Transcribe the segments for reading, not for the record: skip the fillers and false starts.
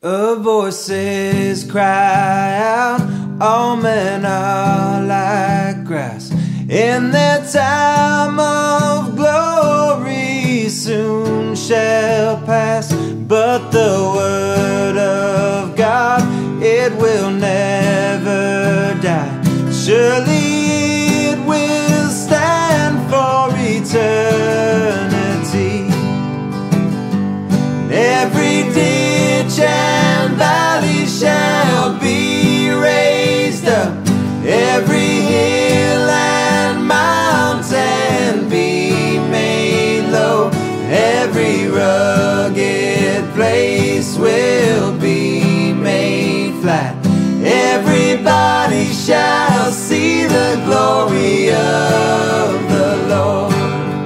Voices cry out, all men are like grass. In their time of glory soon shall pass, but the word of God, it will never die. Surely it will stand for eternity. Every ditch and valley shall be raised up, every hill and mountain be made low, every rugged place will be made flat. Everybody shall see the glory of the Lord.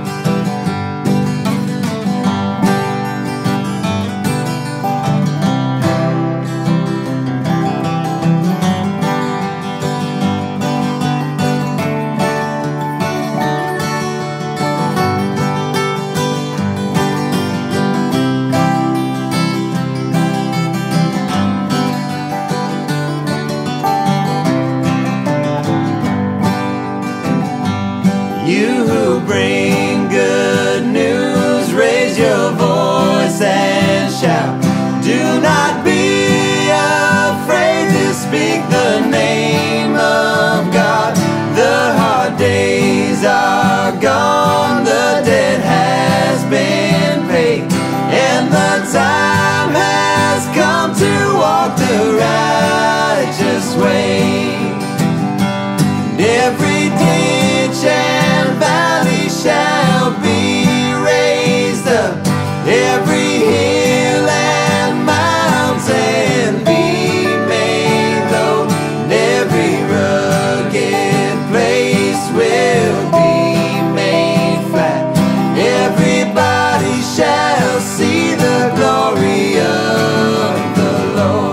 You who bring good news, raise your voice and shout. Do not be afraid to speak the name of God. The hard days are gone, the debt has been paid, and the time has come to walk the righteous way. And every ditch and valley shall be raised up, every hill and mountain be made low, and every rugged place will be made flat. Everybody shall see the glory of the Lord.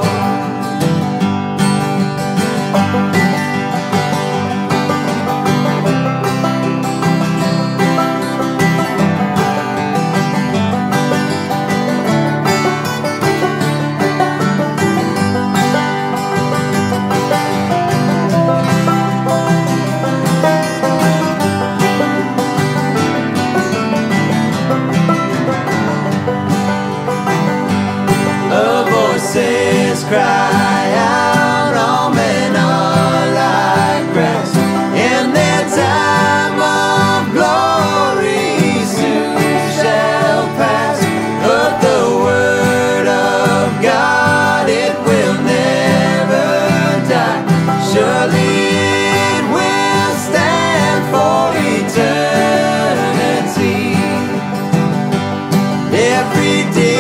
Voices cry out, all men are like grass. In their time of glory soon shall pass, but the word of God, it will never die. Surely it will stand for eternity. Every day